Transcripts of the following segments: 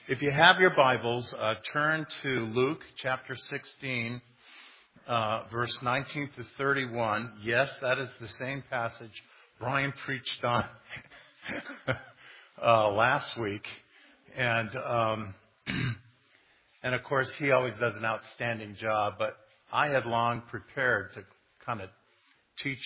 If you have your Bibles, turn to Luke chapter 16, verse 19 to 31. Yes, that is the same passage Brian preached on last week. And of course, he always does an outstanding job. But I had long prepared to kind of teach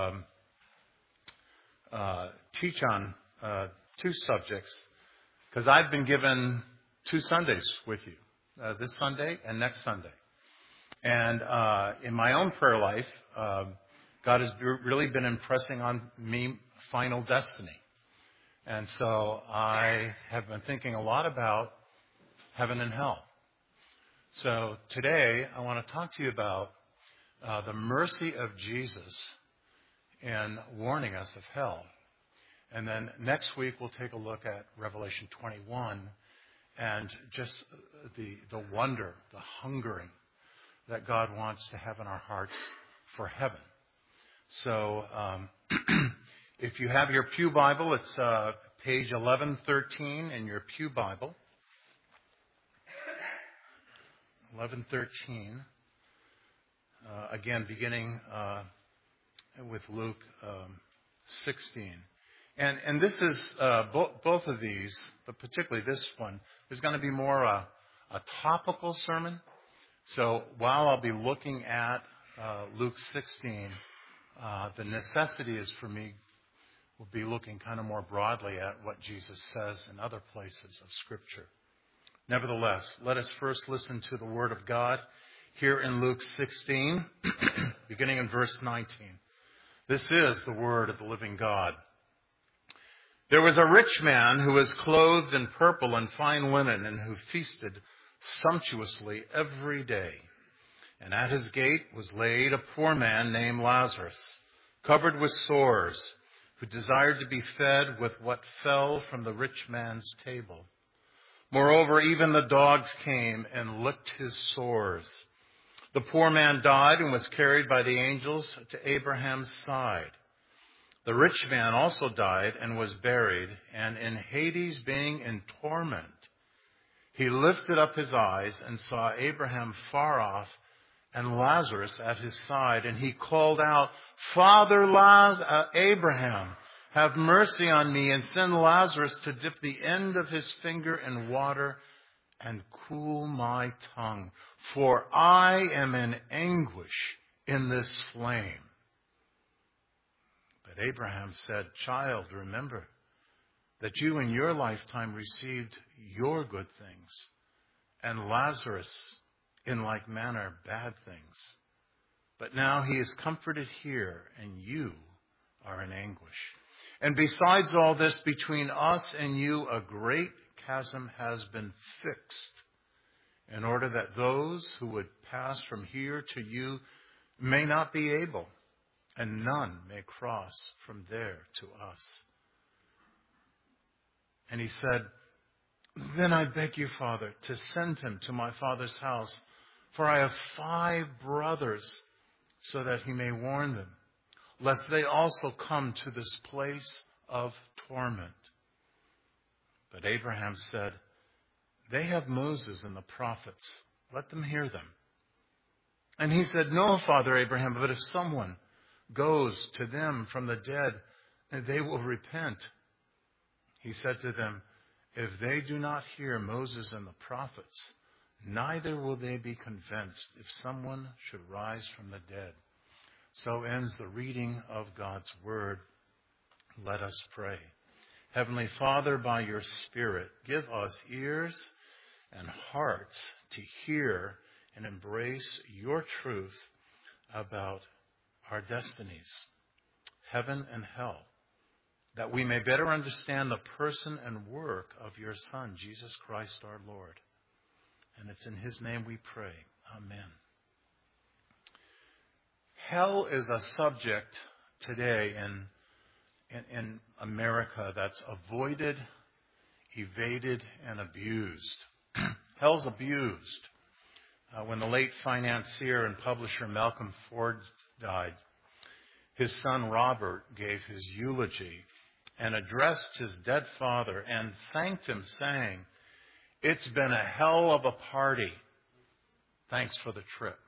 on two subjects, because I've been given 2 Sundays with you, this Sunday and next Sunday. And in my own prayer life, God has really been impressing on me final destiny. And so I have been thinking a lot about heaven and hell. So today I want to talk to you about the mercy of Jesus in warning us of hell. And then next week we'll take a look at Revelation 21 and just the wonder, the hungering that God wants to have in our hearts for heaven. So if you have your Pew Bible, it's page 1113 in your Pew Bible. 1113. Again, beginning with Luke 16. And this is, both of these, but particularly this one, is going to be more a topical sermon. So while I'll be looking at Luke 16, the necessity is for me, will be looking kind of more broadly at what Jesus says in other places of Scripture. Nevertheless, let us first listen to the Word of God here in Luke 16, beginning in verse 19. This is the Word of the living God. There was a rich man who was clothed in purple and fine linen and who feasted sumptuously every day. And at his gate was laid a poor man named Lazarus, covered with sores, who desired to be fed with what fell from the rich man's table. Moreover, even the dogs came and licked his sores. The poor man died and was carried by the angels to Abraham's side. The rich man also died and was buried, and in Hades, being in torment, he lifted up his eyes and saw Abraham far off and Lazarus at his side. And he called out, Father Abraham, have mercy on me and send Lazarus to dip the end of his finger in water and cool my tongue, for I am in anguish in this flame. But Abraham said, Child, remember that you in your lifetime received your good things, and Lazarus in like manner bad things. But now he is comforted here, and you are in anguish. And besides all this, between us and you a great chasm has been fixed, in order that those who would pass from here to you may not be able, and none may cross from there to us. And he said, Then I beg you, Father, to send him to my father's house, for I have 5 brothers, so that he may warn them, lest they also come to this place of torment. But Abraham said, They have Moses and the prophets. Let them hear them. And he said, No, Father Abraham, but if someone goes to them from the dead, they will repent. He said to them, If they do not hear Moses and the prophets, neither will they be convinced if someone should rise from the dead. So ends the reading of God's Word. Let us pray. Heavenly Father, by your Spirit, give us ears and hearts to hear and embrace your truth about our destinies, heaven and hell, that we may better understand the person and work of your Son, Jesus Christ our Lord. And it's in his name we pray. Amen. Hell is a subject today in America that's avoided, evaded, and abused. Hell's abused. When the late financier and publisher Malcolm Ford died, his son Robert gave his eulogy and addressed his dead father and thanked him, saying, It's been a hell of a party. Thanks for the trip.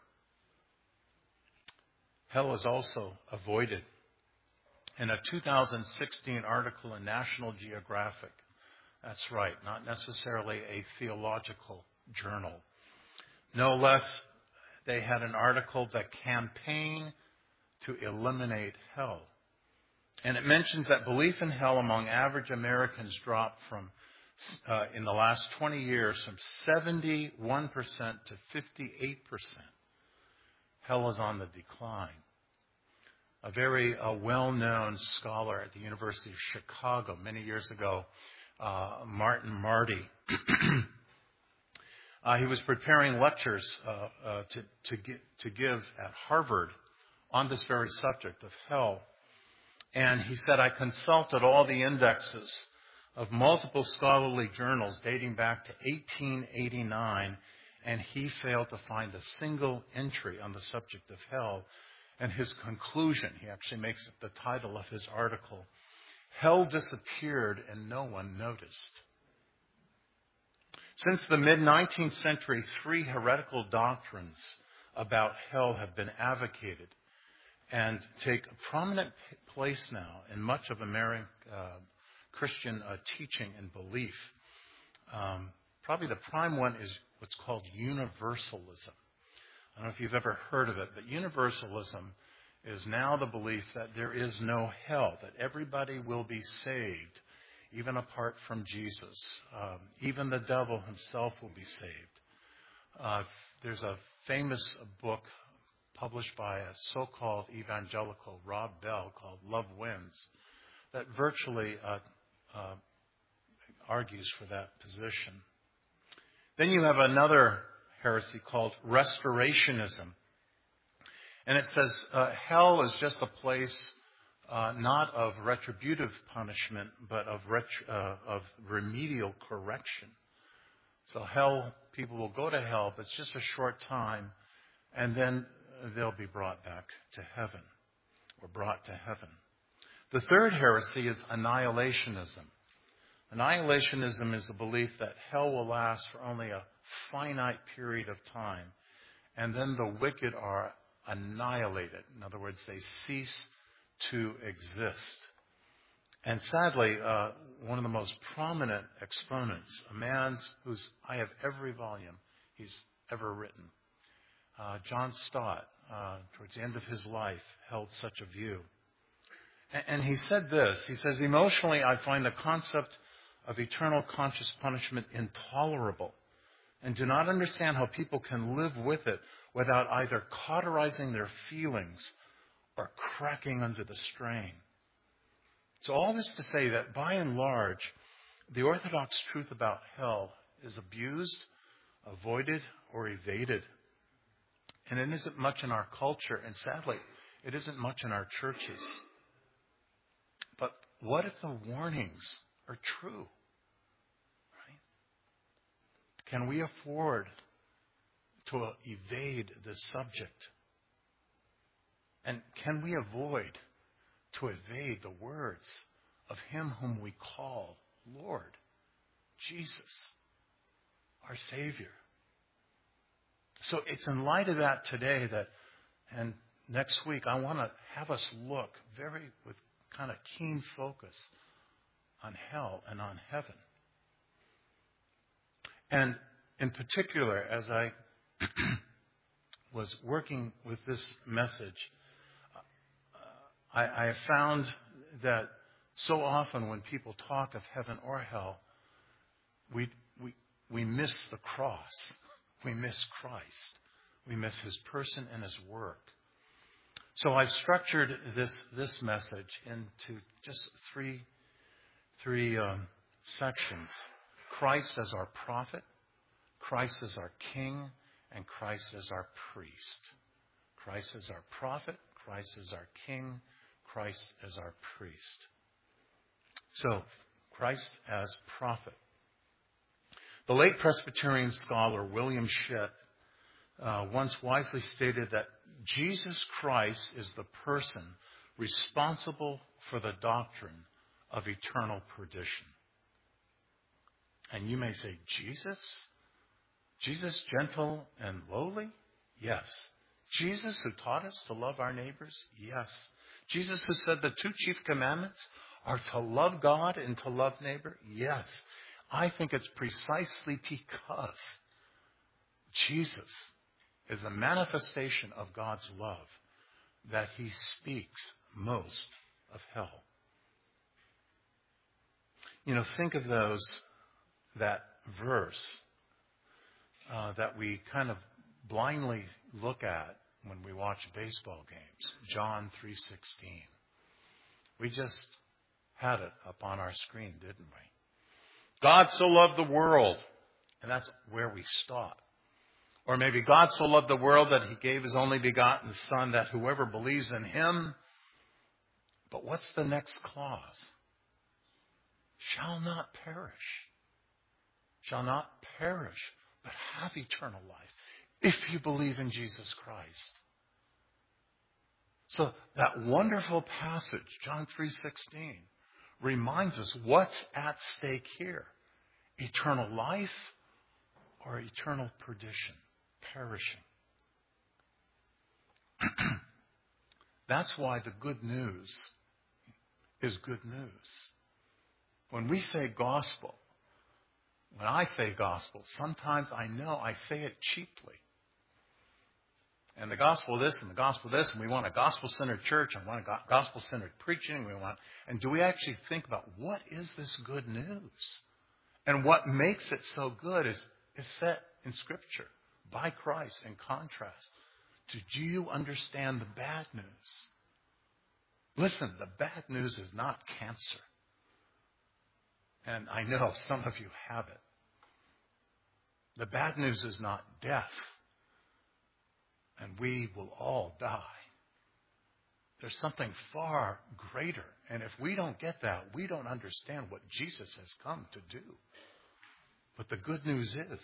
Hell is also avoided. In a 2016 article in National Geographic, that's right, not necessarily a theological journal, no less, they had an article, The Campaign to Eliminate Hell. And it mentions that belief in hell among average Americans dropped from, in the last 20 years, from 71% to 58%. Hell is on the decline. A very well-known scholar at the University of Chicago many years ago, Martin Marty, he was preparing lectures to give at Harvard on this very subject of hell. And he said, I consulted all the indexes of multiple scholarly journals dating back to 1889, and he failed to find a single entry on the subject of hell. And his conclusion, he actually makes it the title of his article, Hell Disappeared and No One Noticed. Since the mid-19th century, 3 heretical doctrines about hell have been advocated and take a prominent place now in much of American Christian teaching and belief. Probably the prime one is what's called universalism. I don't know if you've ever heard of it, but universalism is now the belief that there is no hell, that everybody will be saved, even apart from Jesus. Even the devil himself will be saved. There's a famous book published by a so-called evangelical Rob Bell called Love Wins that virtually argues for that position. Then you have another heresy called restorationism. And it says hell is just a place not of retributive punishment, but of remedial correction. So hell, people will go to hell, but it's just a short time, and then they'll be brought back to heaven, or brought to heaven. The third heresy is annihilationism. Annihilationism is the belief that hell will last for only a finite period of time, and then the wicked are annihilated. In other words, they cease to exist. And sadly, one of the most prominent exponents, a man I have every volume he's ever written, John Stott, towards the end of his life, held such a view. And he said this, he says, emotionally, I find the concept of eternal conscious punishment intolerable and do not understand how people can live with it without either cauterizing their feelings or cracking under the strain. So all this to say that by and large, the orthodox truth about hell is abused, avoided, or evaded. And it isn't much in our culture, and sadly, it isn't much in our churches. But what if the warnings are true? Right? Can we afford to evade this subject? And can we avoid to evade the words of Him whom we call Lord, Jesus, our Savior? So it's in light of that today and next week, I want to have us look with kind of keen focus on hell and on heaven. And in particular, as I was working with this message, I have found that so often when people talk of heaven or hell, we miss the cross. We miss Christ. We miss His person and His work. So I've structured this message into just three sections. Christ as our prophet, Christ as our king, and Christ as our priest. Christ as our prophet, Christ as our king, Christ as our priest. So, Christ as prophet. The late Presbyterian scholar William Shedd once wisely stated that Jesus Christ is the person responsible for the doctrine of eternal perdition. And you may say, Jesus? Jesus gentle and lowly? Yes. Jesus who taught us to love our neighbors? Yes. Jesus who said the two chief commandments are to love God and to love neighbor? Yes. I think it's precisely because Jesus is a manifestation of God's love that he speaks most of hell. Think of that verse that we kind of blindly look at when we watch baseball games, John 3:16. We just had it up on our screen, didn't we? God so loved the world, and that's where we stop. Or maybe God so loved the world that he gave his only begotten Son, that whoever believes in him, but what's the next clause? Shall not perish. Shall not perish, but have eternal life, if you believe in Jesus Christ. So that wonderful passage, John 3:16, reminds us what's at stake here. Eternal life or eternal perdition, perishing. That's why the good news is good news. When we say gospel, when I say gospel, sometimes I know I say it cheaply. And the gospel of this and the gospel of this, and we want a gospel-centered church, and we want a gospel-centered preaching, and do we actually think about what is this good news? And what makes it so good is set in Scripture by Christ in contrast. Do you understand the bad news? Listen, the bad news is not cancer. And I know some of you have it. The bad news is not death. And we will all die. There's something far greater. And if we don't get that, we don't understand what Jesus has come to do. But the good news is.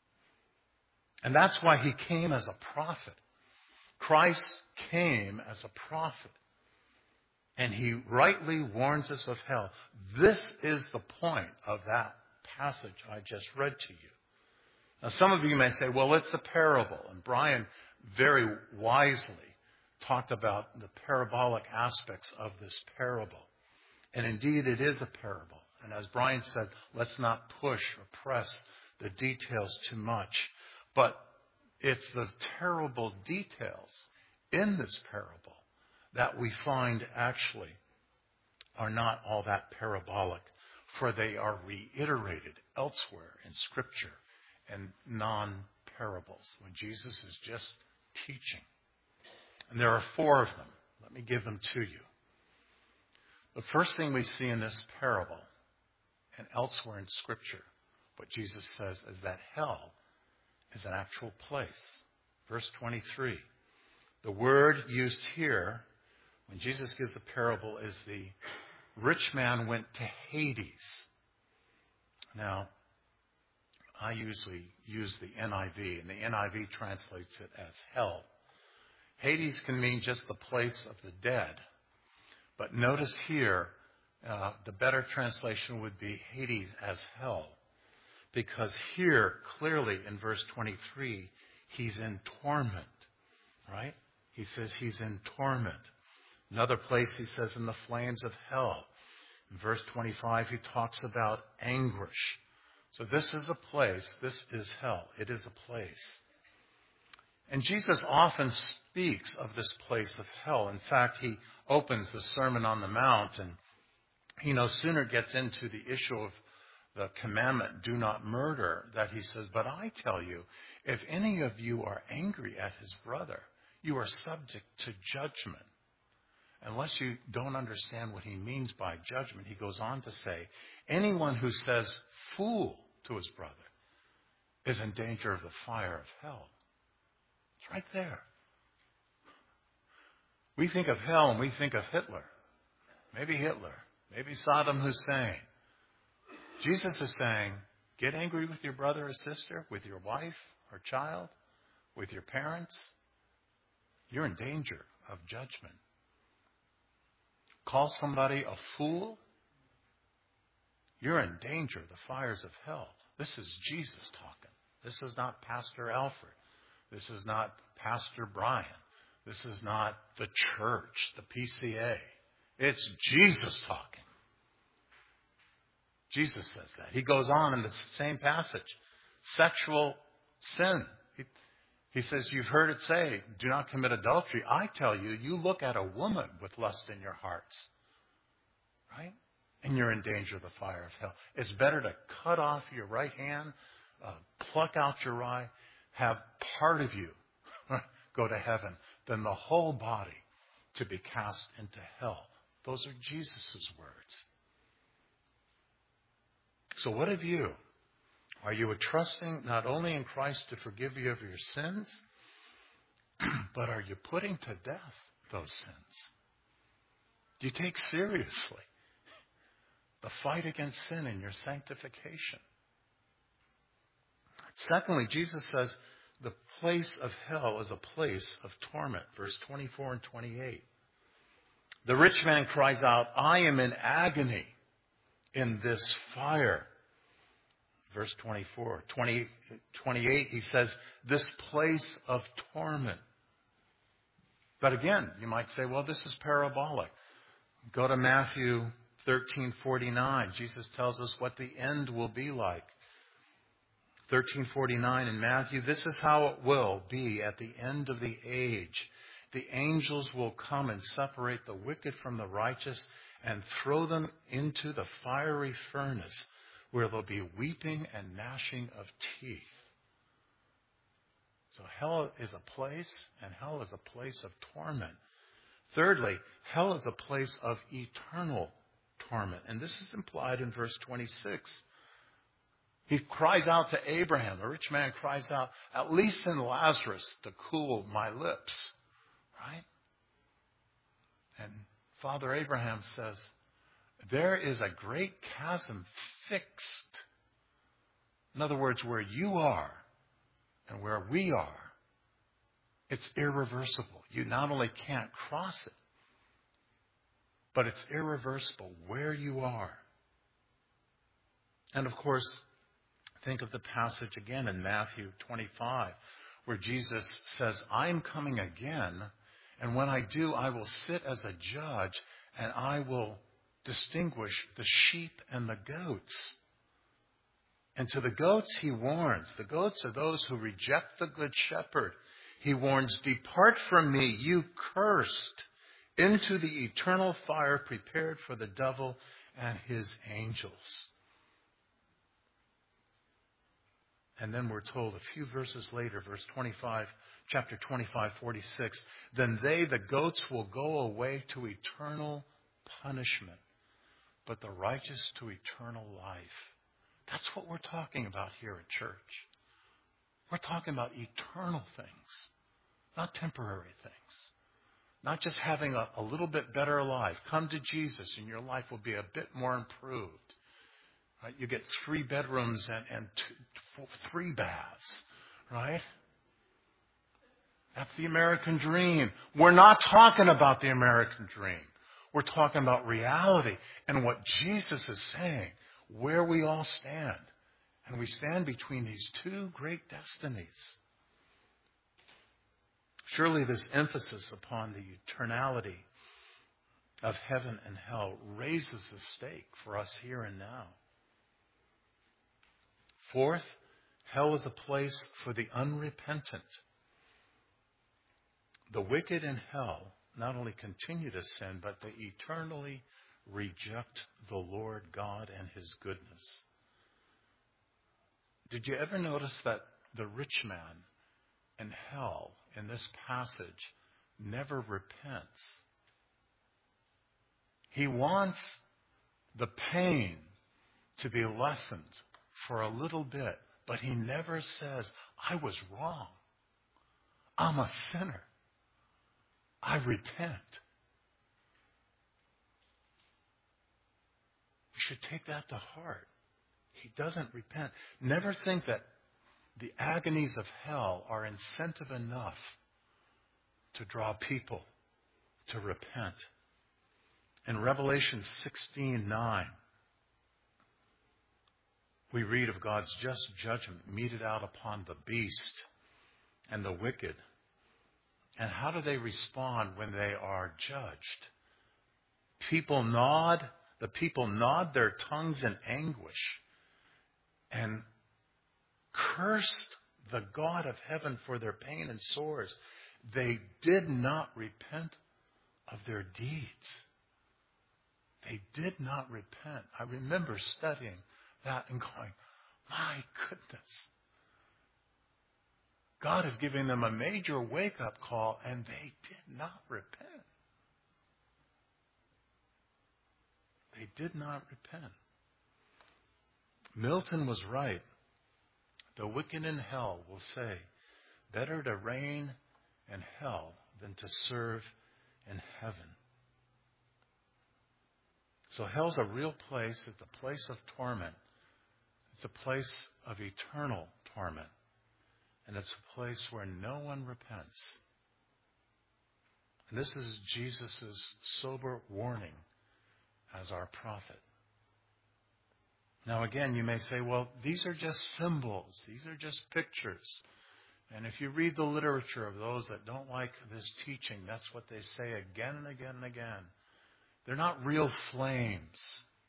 And that's why he came as a prophet. Christ came as a prophet. And he rightly warns us of hell. This is the point of that passage I just read to you. Now, some of you may say, well, it's a parable. And Brian very wisely talked about the parabolic aspects of this parable. And indeed, it is a parable. And as Brian said, let's not push or press the details too much. But it's the terrible details in this parable that we find actually are not all that parabolic, for they are reiterated elsewhere in Scripture and non-parables, when Jesus is just teaching. And there are 4 of them. Let me give them to you. The first thing we see in this parable and elsewhere in Scripture, what Jesus says is that hell is an actual place. Verse 23. The word used here, when Jesus gives the parable, is the rich man went to Hades. Now, I usually use the NIV, and the NIV translates it as hell. Hades can mean just the place of the dead. But notice here, the better translation would be Hades as hell. Because here, clearly in verse 23, he's in torment. Right? He says he's in torment. Another place he says in the flames of hell. In verse 25, he talks about anguish. So this is a place. This is hell. It is a place. And Jesus often speaks of this place of hell. In fact, he opens the Sermon on the Mount, and he no sooner gets into the issue of the commandment, do not murder, that he says, but I tell you, if any of you are angry at his brother, you are subject to judgment. Unless you don't understand what he means by judgment, he goes on to say, anyone who says fool to his brother is in danger of the fire of hell. It's right there. We think of hell and we think of Hitler. Maybe Hitler. Maybe Saddam Hussein. Jesus is saying, get angry with your brother or sister, with your wife or child, with your parents. You're in danger of judgment. Call somebody a fool. You're in danger of the fires of hell. This is Jesus talking. This is not Pastor Alfred. This is not Pastor Brian. This is not the church, the PCA. It's Jesus talking. Jesus says that. He goes on in the same passage. Sexual sin. He says, you've heard it say, do not commit adultery. I tell you, you look at a woman with lust in your hearts. Right? And you're in danger of the fire of hell. It's better to cut off your right hand, pluck out your eye, have part of you go to heaven, than the whole body to be cast into hell. Those are Jesus' words. So what of you? Are you trusting not only in Christ to forgive you of your sins, but are you putting to death those sins? Do you take seriously the fight against sin in your sanctification? Secondly, Jesus says the place of hell is a place of torment. Verse 24 and 28. The rich man cries out, I am in agony in this fire. Verse 24. 28, he says, this place of torment. But again, you might say, well, this is parabolic. Go to Matthew 13:49. Jesus tells us what the end will be like. 13:49 in Matthew, this is how it will be at the end of the age. The angels will come and separate the wicked from the righteous and throw them into the fiery furnace, where there'll be weeping and gnashing of teeth. So hell is a place, and hell is a place of torment. Thirdly, hell is a place of eternal torment. And this is implied in verse 26. He cries out to Abraham. The rich man cries out, at least send Lazarus to cool my lips. Right? And Father Abraham says, there is a great chasm fixed. In other words, where you are and where we are, it's irreversible. You not only can't cross it, but it's irreversible where you are. And of course, think of the passage again in Matthew 25, where Jesus says, I'm coming again, and when I do, I will sit as a judge, and I will distinguish the sheep and the goats. And to the goats he warns. The goats are those who reject the good shepherd. He warns, depart from me, you cursed, into the eternal fire prepared for the devil and his angels. And then we're told a few verses later, verse 25, chapter 25:46, then they, the goats, will go away to eternal punishment, but the righteous to eternal life. That's what we're talking about here at church. We're talking about eternal things, not temporary things. Not just having a little bit better life. Come to Jesus and your life will be a bit more improved. Right? You get 3 bedrooms and 3 baths, right? That's the American dream. We're not talking about the American dream. We're talking about reality and what Jesus is saying, where we all stand. And we stand between these 2 great destinies. Surely this emphasis upon the eternality of heaven and hell raises the stake for us here and now. Fourth, hell is a place for the unrepentant. The wicked in hell not only continue to sin, but they eternally reject the Lord God and his goodness. Did you ever notice that the rich man in hell in this passage never repents? He wants the pain to be lessened for a little bit, but he never says, I was wrong. I'm a sinner. I repent. We should take that to heart. He doesn't repent. Never think that the agonies of hell are incentive enough to draw people to repent. In Revelation 16:9, We read of God's just judgment meted out upon the beast and the wicked. And how do they respond when they are judged? The people gnawed their tongues in anguish and cursed the God of heaven for their pain and sores. They did not repent of their deeds. They did not repent. I remember studying that and going, my goodness. God is giving them a major wake-up call, and they did not repent. They did not repent. Milton was right. The wicked in hell will say, better to reign in hell than to serve in heaven. So hell's a real place. It's a place of torment. It's a place of eternal torment. And it's a place where no one repents. And this is Jesus' sober warning as our prophet. Now again, you may say, well, these are just symbols. These are just pictures. And if you read the literature of those that don't like this teaching, that's what they say again and again and again. They're not real flames.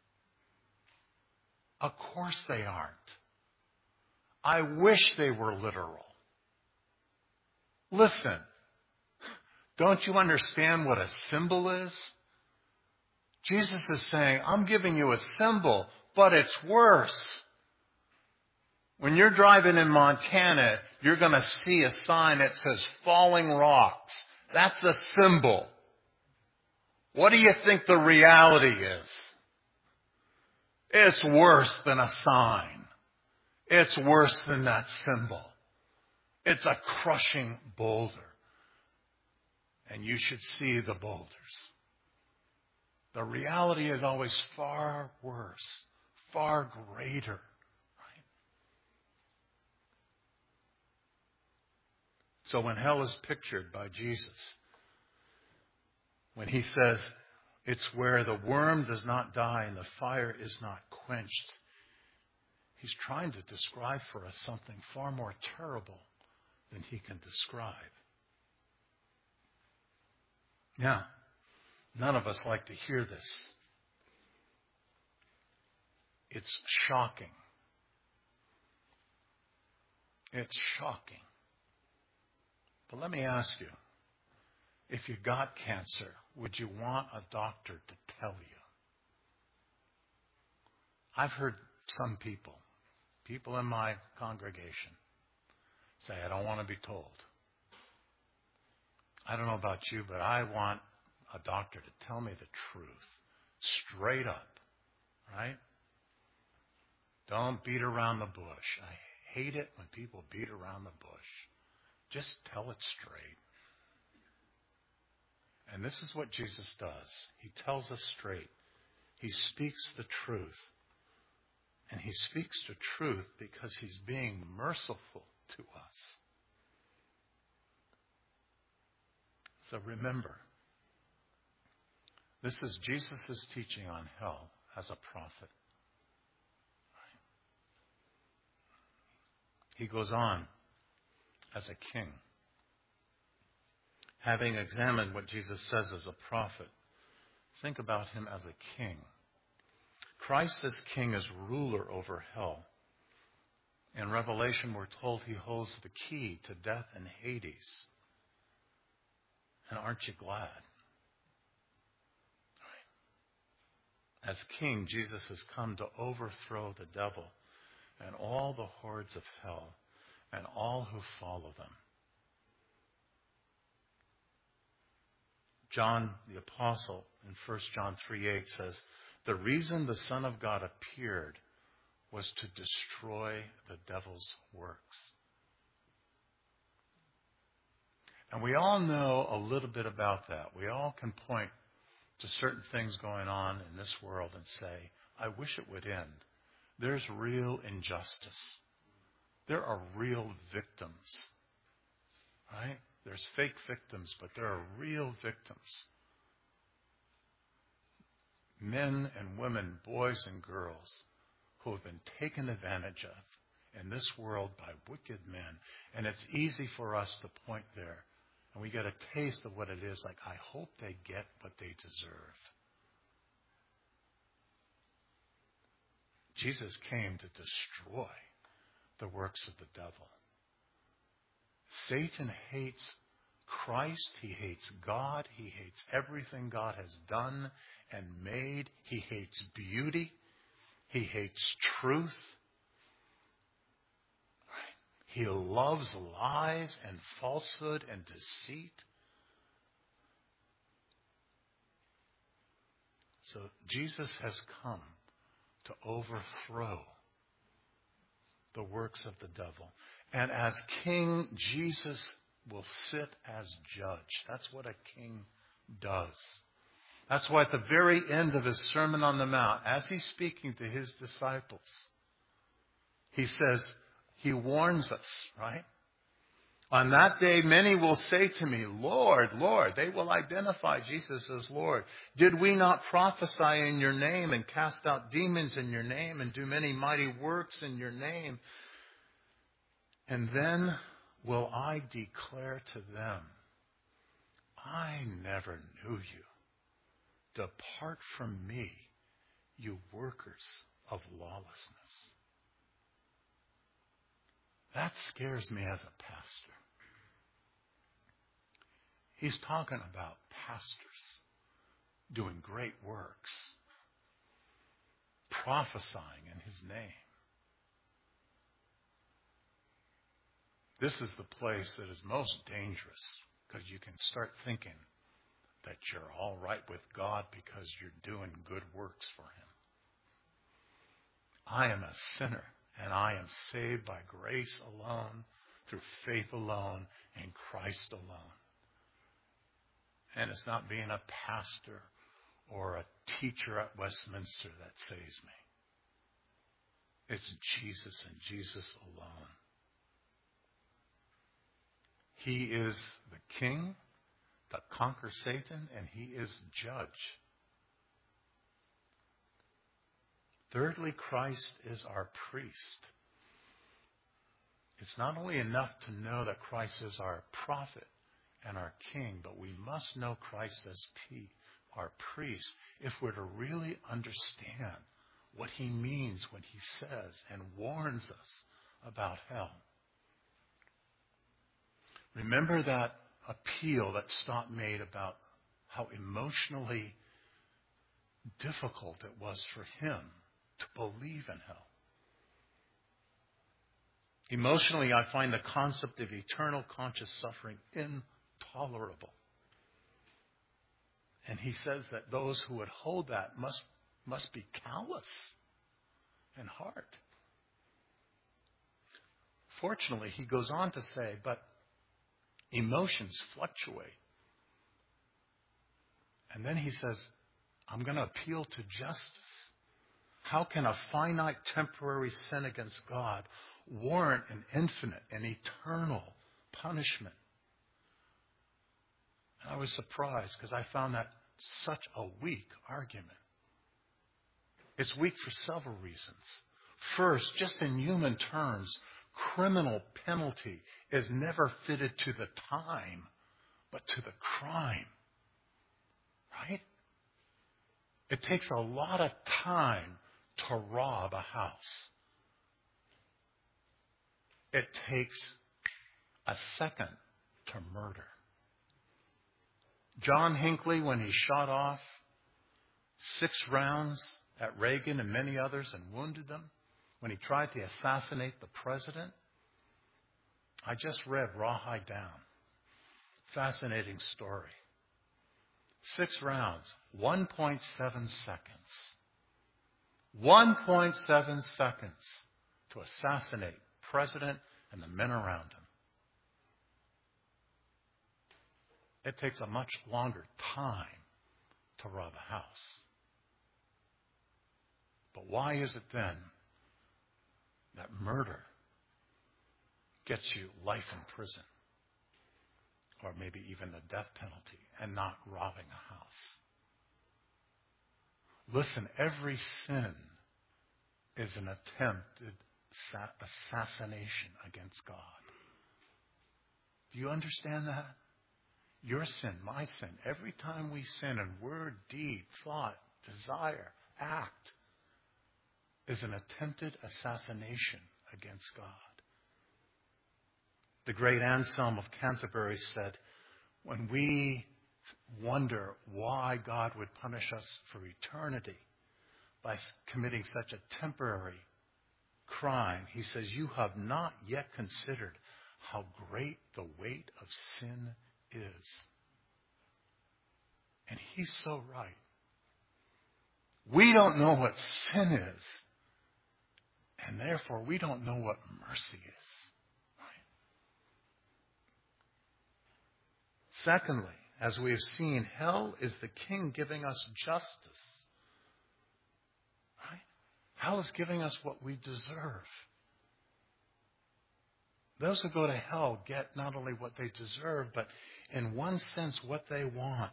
Of course they aren't. I wish they were literal. Listen, don't you understand what a symbol is? Jesus is saying, I'm giving you a symbol, but it's worse. When you're driving in Montana, you're going to see a sign that says falling rocks. That's a symbol. What do you think the reality is? It's worse than a sign. It's worse than that symbol. It's a crushing boulder. And you should see the boulders. The reality is always far worse, far greater. Right? So when hell is pictured by Jesus, when he says it's where the worm does not die and the fire is not quenched, he's trying to describe for us something far more terrible than he can describe. Now, none of us like to hear this. It's shocking. It's shocking. But let me ask you, if you got cancer, would you want a doctor to tell you? I've heard some people in my congregation, say, I don't want to be told. I don't know about you, but I want a doctor to tell me the truth. Straight up. Right? Don't beat around the bush. I hate it when people beat around the bush. Just tell it straight. And this is what Jesus does. He tells us straight. He speaks the truth. And he speaks the truth because he's being merciful to us. So remember, this is Jesus' teaching on hell as a prophet. He goes on as a king. Having examined what Jesus says as a prophet, think about him as a king. Christ as king is ruler over hell. In Revelation, we're told he holds the key to death and Hades. And aren't you glad? As king, Jesus has come to overthrow the devil and all the hordes of hell and all who follow them. John the Apostle in 1 John 3:8 says, the reason the Son of God appeared was to destroy the devil's works. And we all know a little bit about that. We all can point to certain things going on in this world and say, I wish it would end. There's real injustice. There are real victims. Right? There's fake victims, but there are real victims. Men and women, boys and girls, who have been taken advantage of in this world by wicked men. And it's easy for us to point there. And we get a taste of what it is like. I hope they get what they deserve. Jesus came to destroy the works of the devil. Satan hates Christ. He hates God. He hates everything God has done and made. He hates beauty. He hates truth. He loves lies and falsehood and deceit. So Jesus has come to overthrow the works of the devil. And as king, Jesus will sit as judge. That's what a king does. That's why at the very end of his Sermon on the Mount, as he's speaking to his disciples, he says, he warns us, right? On that day, many will say to me, Lord, Lord. They will identify Jesus as Lord. Did we not prophesy in your name and cast out demons in your name and do many mighty works in your name? And then will I declare to them, I never knew you. Depart from me, you workers of lawlessness. That scares me as a pastor. He's talking about pastors doing great works, prophesying in his name. This is the place that is most dangerous because you can start thinking that you're all right with God because you're doing good works for him. I am a sinner, and I am saved by grace alone, through faith alone, in Christ alone. And it's not being a pastor or a teacher at Westminster that saves me. It's Jesus and Jesus alone. He is the king that conquers Satan, and he is judge. Thirdly, Christ is our priest. It's not only enough to know that Christ is our prophet and our king, but we must know Christ as our priest if we're to really understand what he means when he says and warns us about hell. Remember that appeal that Stott made about how emotionally difficult it was for him to believe in hell. Emotionally, I find the concept of eternal conscious suffering intolerable. And he says that those who would hold that must be callous in heart. Fortunately, he goes on to say, but emotions fluctuate. And then he says, I'm going to appeal to justice. How can a finite temporary sin against God warrant an infinite and eternal punishment? And I was surprised because I found that such a weak argument. It's weak for several reasons. First, just in human terms, criminal penalty is never fitted to the time, but to the crime. Right? It takes a lot of time to rob a house. It takes a second to murder. John Hinckley, when he shot off 6 rounds at Reagan and many others and wounded them, when he tried to assassinate the president, I just read Rawhide Down. Fascinating story. 6 rounds, 1.7 seconds. 1.7 seconds to assassinate the president and the men around him. It takes a much longer time to rob a house. But why is it then that murder gets you life in prison, or maybe even the death penalty, and not robbing a house? Listen, every sin is an attempted assassination against God. Do you understand that? Your sin, my sin, every time we sin in word, deed, thought, desire, act, is an attempted assassination against God. The great Anselm of Canterbury said, when we wonder why God would punish us for eternity by committing such a temporary crime, he says, you have not yet considered how great the weight of sin is. And he's so right. We don't know what sin is, and therefore we don't know what mercy is. Right? Secondly, as we have seen, hell is the king giving us justice. Right? Hell is giving us what we deserve. Those who go to hell get not only what they deserve, but in one sense what they want.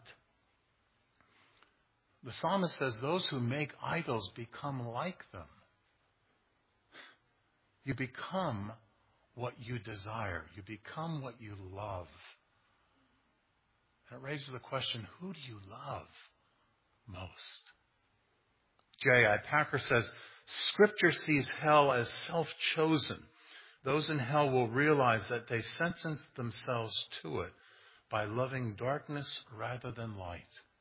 The psalmist says those who make idols become like them. You become what you desire. You become what you love. And it raises the question, who do you love most? J.I. Packer says, Scripture sees hell as self-chosen. Those in hell will realize that they sentence themselves to it by loving darkness rather than light.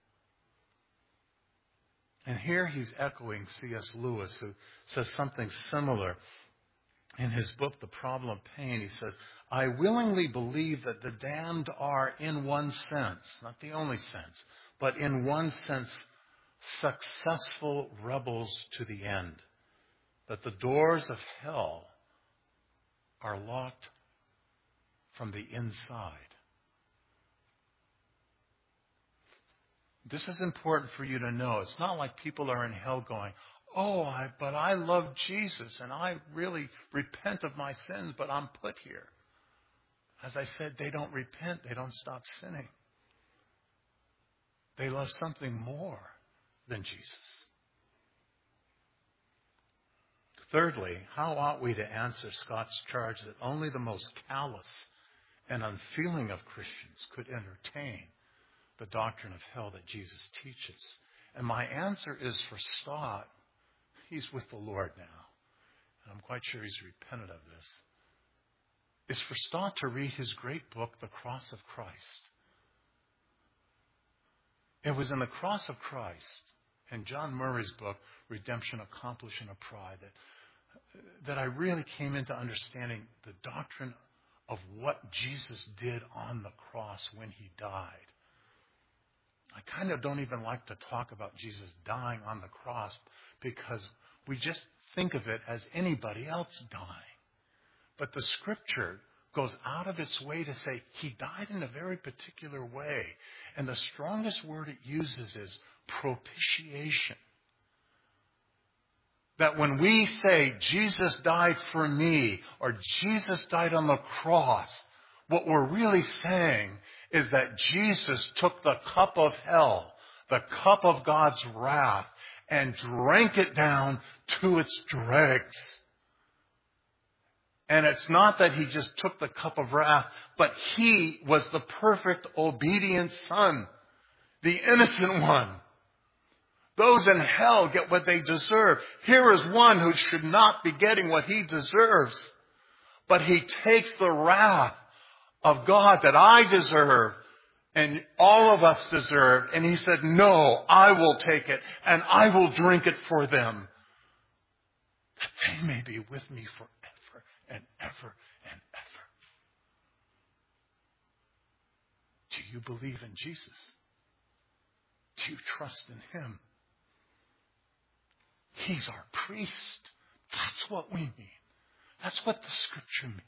And here he's echoing C.S. Lewis, who says something similar in his book, The Problem of Pain. He says, I willingly believe that the damned are, in one sense, not the only sense, but in one sense, successful rebels to the end. That the doors of hell are locked from the inside. This is important for you to know. It's not like people are in hell going, but I love Jesus and I really repent of my sins, but I'm put here. As I said, they don't repent. They don't stop sinning. They love something more than Jesus. Thirdly, how ought we to answer Scott's charge that only the most callous and unfeeling of Christians could entertain the doctrine of hell that Jesus teaches? And my answer is, for Stott, he's with the Lord now, and I'm quite sure he's repented of this, is for Stott to read his great book, The Cross of Christ. It was in The Cross of Christ and John Murray's book, Redemption Accomplished in a Pride, that I really came into understanding the doctrine of what Jesus did on the cross when he died. I kind of don't even like to talk about Jesus dying on the cross because we just think of it as anybody else dying. But the Scripture goes out of its way to say he died in a very particular way. And the strongest word it uses is propitiation. That when we say Jesus died for me or Jesus died on the cross, what we're really saying is that Jesus took the cup of hell, the cup of God's wrath, and drank it down to its dregs. And it's not that he just took the cup of wrath, but he was the perfect obedient Son, the innocent one. Those in hell get what they deserve. Here is one who should not be getting what he deserves. But he takes the wrath of God that I deserve and all of us deserve. And he said, no, I will take it and I will drink it for them, that they may be with me forever and ever and ever. Do you believe in Jesus? Do you trust in him? He's our priest. That's what we mean. That's what the Scripture means.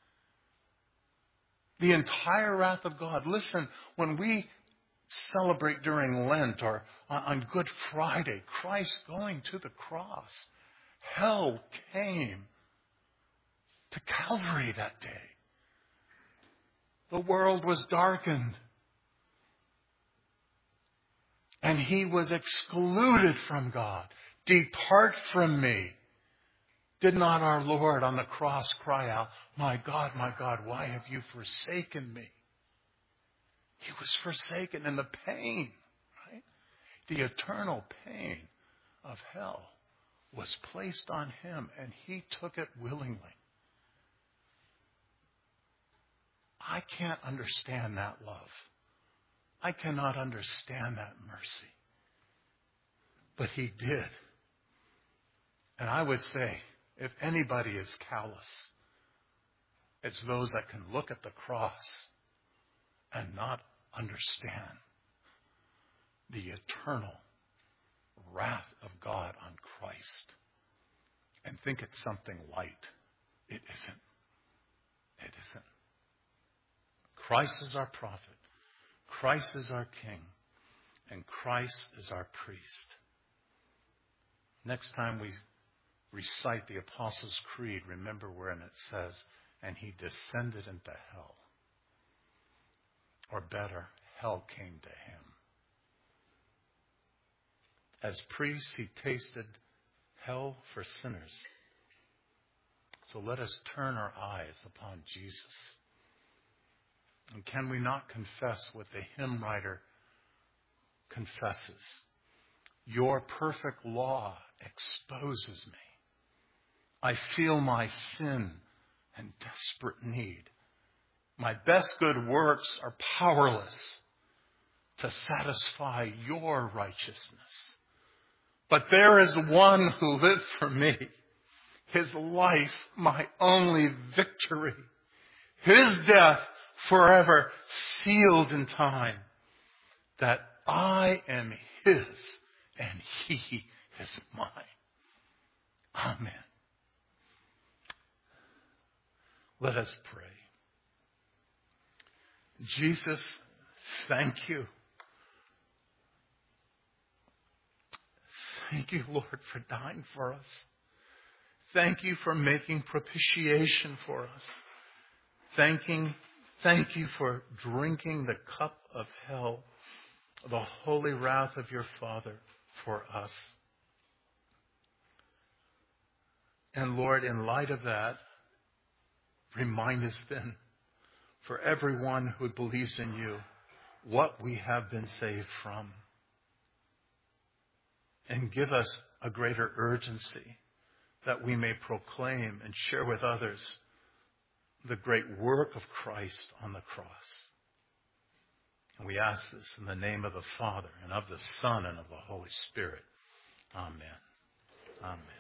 The entire wrath of God. Listen, when we celebrate during Lent or on Good Friday, Christ going to the cross, hell came to Calvary that day. The world was darkened. And he was excluded from God. Depart from me. Did not our Lord on the cross cry out, my God, why have you forsaken me? He was forsaken in the pain, right? The eternal pain of hell was placed on him, and he took it willingly. I can't understand that love. I cannot understand that mercy. But he did. And I would say, if anybody is callous, it's those that can look at the cross and not understand the eternal wrath of God on Christ and think it's something light. It isn't. It isn't. Christ is our prophet. Christ is our king. And Christ is our priest. Next time we recite the Apostles' Creed, remember wherein it says, and he descended into hell. Or better, hell came to him. As priest, he tasted hell for sinners. So let us turn our eyes upon Jesus. And can we not confess what the hymn writer confesses? Your perfect law exposes me. I feel my sin and desperate need. My best good works are powerless to satisfy your righteousness. But there is one who lived for me. His life, my only victory. His death, forever sealed in time. That I am his and he is mine. Amen. Let us pray. Jesus, thank you. Thank you, Lord, for dying for us. Thank you for making propitiation for us. Thank you for drinking the cup of hell, the holy wrath of your Father for us. And Lord, in light of that, remind us then, for everyone who believes in you, what we have been saved from. And give us a greater urgency that we may proclaim and share with others the great work of Christ on the cross. And we ask this in the name of the Father, and of the Son, and of the Holy Spirit. Amen. Amen.